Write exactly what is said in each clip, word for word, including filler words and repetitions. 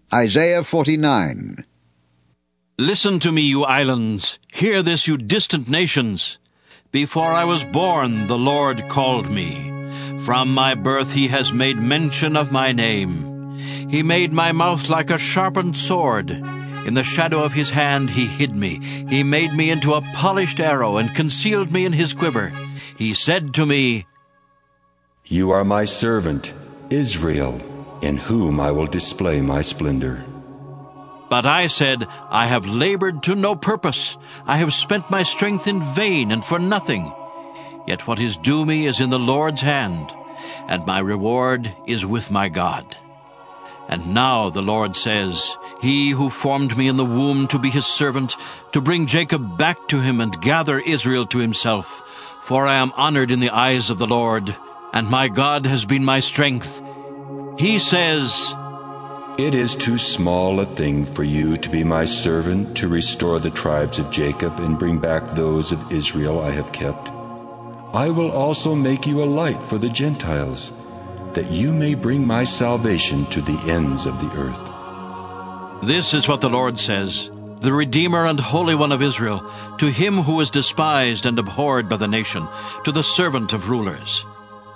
Isaiah forty-nine. Listen to me, you islands. Hear this, you distant nations. Before I was born, the Lord called me. From my birth he has made mention of my name. He made my mouth like a sharpened sword. In the shadow of his hand he hid me. He made me into a polished arrow and concealed me in his quiver. He said to me, "You are my servant, Israel, in whom I will display my splendor." But I said, I have labored to no purpose. I have spent my strength in vain and for nothing. Yet what is due me is in the Lord's hand, and my reward is with my God. And now the Lord says, He who formed me in the womb to be his servant, to bring Jacob back to him and gather Israel to himself. For I am honored in the eyes of the Lord, and my God has been my strength. He says, "It is too small a thing for you to be my servant, to restore the tribes of Jacob and bring back those of Israel I have kept. I will also make you a light for the Gentiles, that you may bring my salvation to the ends of the earth." This is what the Lord says, the Redeemer and Holy One of Israel, to him who is despised and abhorred by the nation, to the servant of rulers.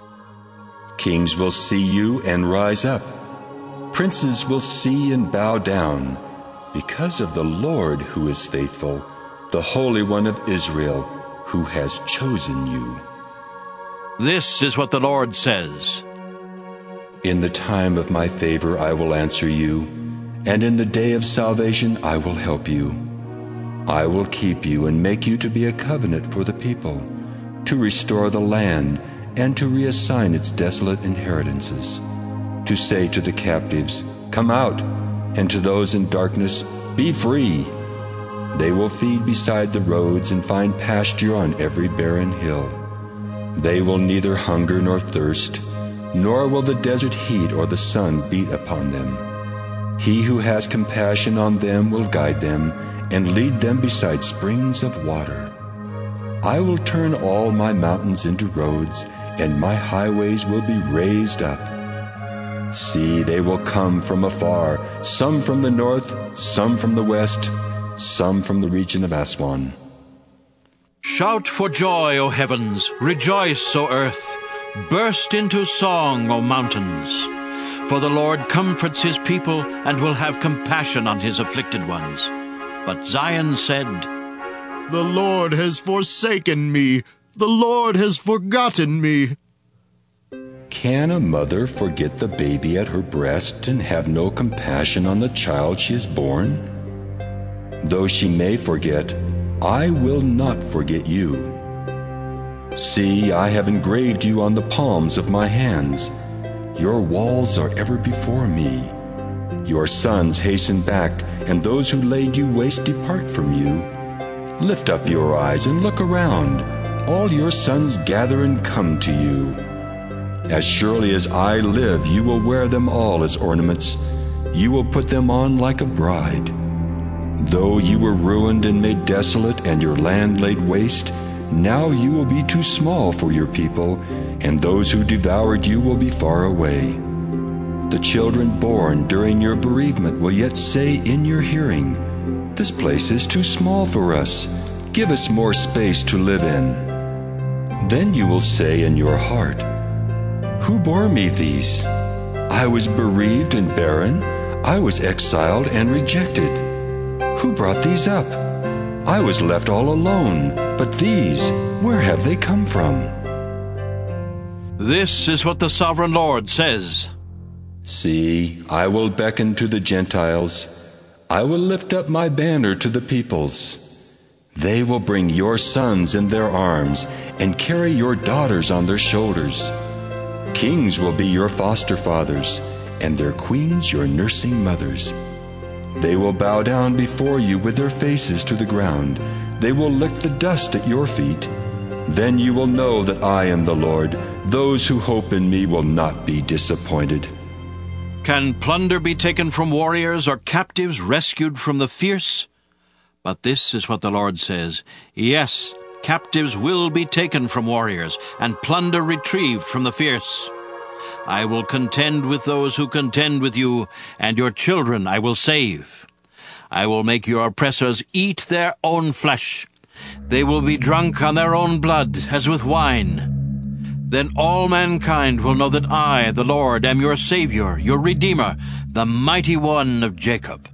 Kings will see you and rise up. Princes will see and bow down, because of the Lord who is faithful, the Holy One of Israel, who has chosen you. This is what the Lord says. In the time of my favor I will answer you, and in the day of salvation I will help you. I will keep you and make you to be a covenant for the people, to restore the land and to reassign its desolate inheritances, to say to the captives, "Come out," and to those in darkness, "Be free." They will feed beside the roads and find pasture on every barren hill. They will neither hunger nor thirst, nor will the desert heat or the sun beat upon them. He who has compassion on them will guide them and lead them beside springs of water. I will turn all my mountains into roads, and my highways will be raised up. See, they will come from afar, some from the north, some from the west, some from the region of Aswan. Shout for joy, O heavens! Rejoice, O earth! Burst into song, O mountains! For the Lord comforts his people and will have compassion on his afflicted ones. But Zion said, "The Lord has forsaken me. The Lord has forgotten me." Can a mother forget the baby at her breast and have no compassion on the child she has born? Though she may forget, I will not forget you. See, I have engraved you on the palms of my hands. Your walls are ever before me. Your sons hasten back, and those who laid you waste depart from you. Lift up your eyes and look around. All your sons gather and come to you. As surely as I live, you will wear them all as ornaments. You will put them on like a bride. Though you were ruined and made desolate, and your land laid waste, now you will be too small for your people, and those who devoured you will be far away. The children born during your bereavement will yet say in your hearing, "This place is too small for us. Give us more space to live in." Then you will say in your heart, "Who bore me these? I was bereaved and barren. I was exiled and rejected. Who brought these up? I was left all alone. But these, where have they come from?" This is what the sovereign Lord says. See, I will beckon to the Gentiles. I will lift up my banner to the peoples. They will bring your sons in their arms and carry your daughters on their shoulders. Kings will be your foster fathers, and their queens your nursing mothers. They will bow down before you with their faces to the ground. They will lick the dust at your feet. Then you will know that I am the Lord. Those who hope in me will not be disappointed. Can plunder be taken from warriors, or captives rescued from the fierce? But this is what the Lord says. Yes, captives will be taken from warriors, and plunder retrieved from the fierce. I will contend with those who contend with you, and your children I will save. I will make your oppressors eat their own flesh. They will be drunk on their own blood, as with wine. Then all mankind will know that I, the Lord, am your Savior, your Redeemer, the Mighty One of Jacob.